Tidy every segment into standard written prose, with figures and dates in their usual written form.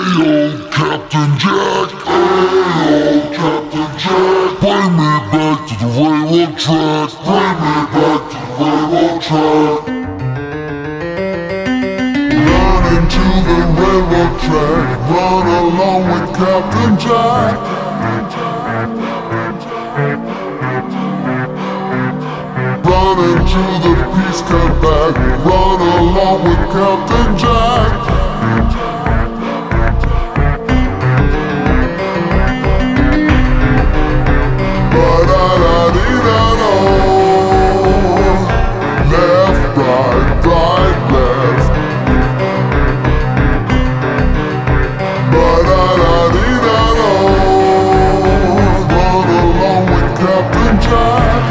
Ayo, Captain Jack. Ayo, Captain Jack. Bring me back to the railroad track. Bring me back to the railroad track. Run into the railroad track. Run along with Captain Jack. Run into the peace cut back. Run along with Captain Jack. Left, right, right, left. Ba-da-da-dee-da-do. Run along with Captain Jack.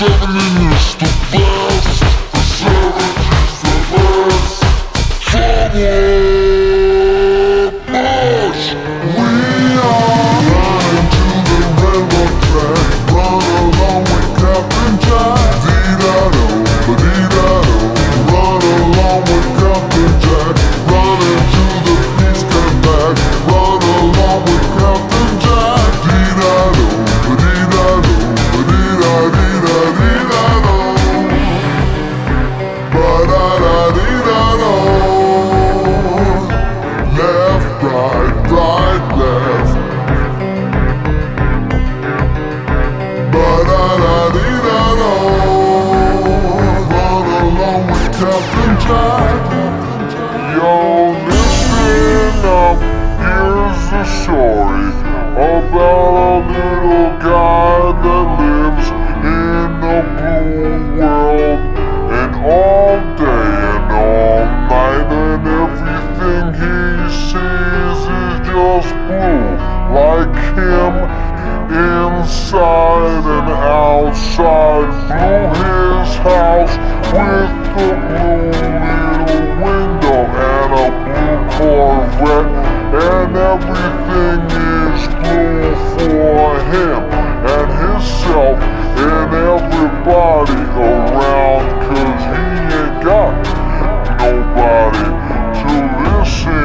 70 is the best. The 70's the best. Forward march. We are running to the railroad track. Run along with Captain Jack. Dee-da-do, ba-dee-da-do. Run along with Captain Jack. Running to the peace come back. Run along with Captain Jack. Dee-da-do, ba-dee-da-do, ba-dee-da-dee-da-dee-da-do. Ba-da-da-dee-da-do. Left, right, right, left. Ba-da-da-dee-da-do. Run along with Captain Jack. Yo, listen up, here's the story about a little guy that lives in a blue world. And all day and all night, and everything he sees is just blue. Like him, inside and outside. Blew his house with the blue little window and a blue Corvette. And everything is blue for him and himself and everybody around, 'cause he ain't got nobody to listen